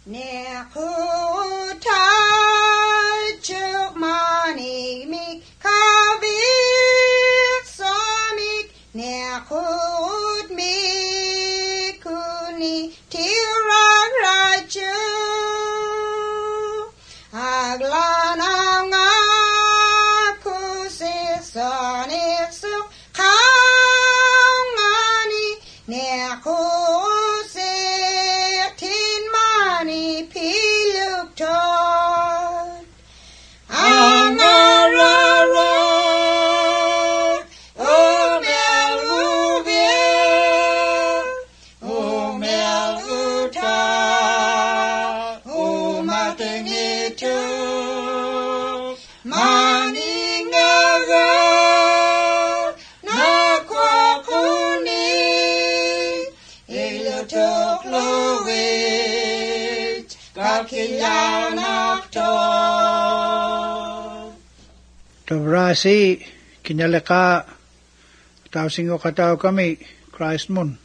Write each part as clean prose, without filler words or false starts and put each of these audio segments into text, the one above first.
Tabrasi kinalaka tao singo katao kami Christ mun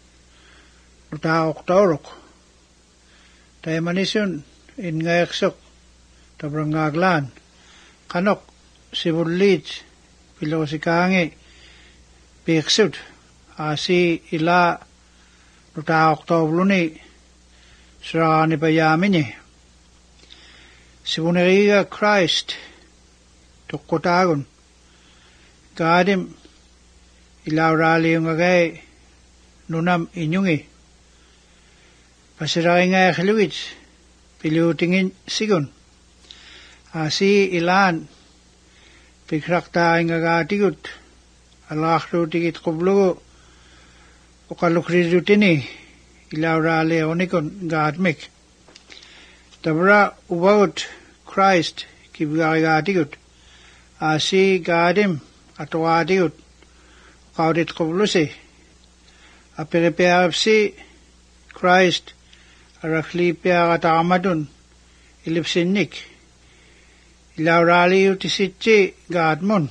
tao oktorok tayo manisun in ngayaksok tabrangaglan kanok sibulit pilosikangi piksud asi ila tao oktobluni srani payamini sibuneriga Christ tukkotagon kadim ilaurali yung agay nunam inyungi pasiray nga khluwit pilutingin sigon asi ilan pikrakta nga gatigut alakru tigit kublugo ukalukridutini ilaurali onikon gadmik tabra ubaut Christ kibgagatigut asi gadim atwadiut qaudit qublusi aperepeapsi Christ araklipia gatamadun ilipsinnik ilaurali utisitsi gadmun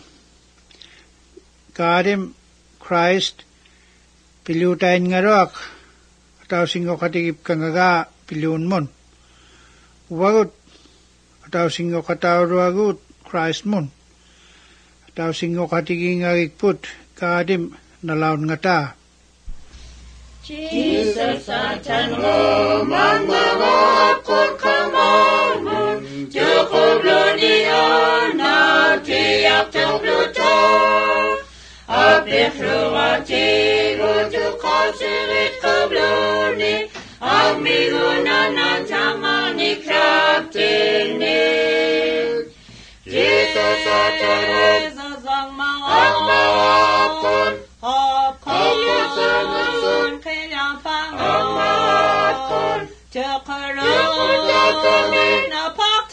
gadim Christ pilutain ngaroak ataw singo katigip kangaga pilunmon wagut ataw singo katawruagut Christ mun ataw singo katiging agikput kadim nalaun ngata Jesus atan lo mangmangakot kamarmun Jokoblonia na tiyak tukluto Apifluati rutukasirit kabloni Amiguna na tamani kraptini Jesus atan ang mahapon Hapon kailang pangon Tukaroon na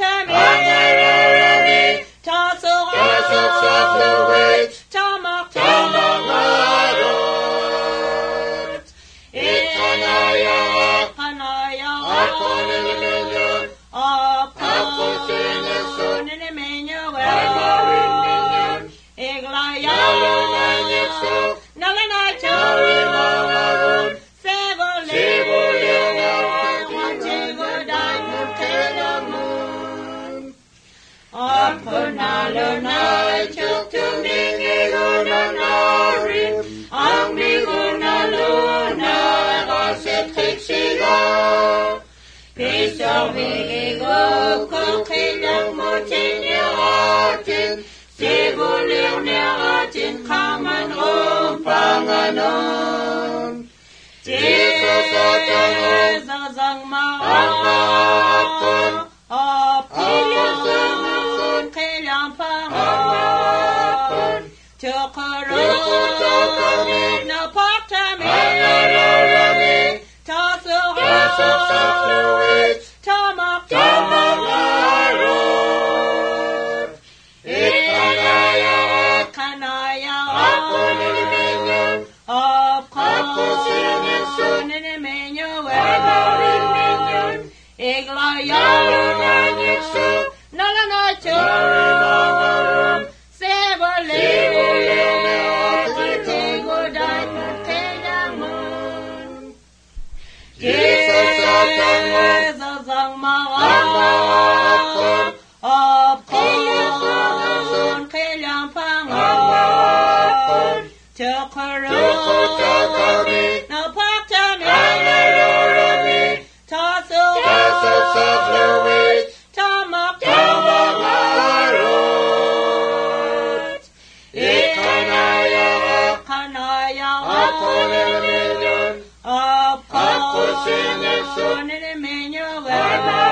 pagtamin Tasok sa fluid Tamak marot Ikanayang Ako nililinyon Ako sinesun Niniminyo Jesus ang mahapon Apilyon kailang pangon Tukaroon na pagtamin Tasok sa fluid Tamak marot Ikanaya Ako nililinyon Ako sinesun Niniminyo Iglayan ang ikso Nalanacho Sebolin Atigodan Kailangan Jesus at ang Ezazang maapon, apon, kailang pangon, takaroon, napagtamin, tasok sa luwit, tamak tamarot, kanaya, apon ilminyon, apon ilminyon,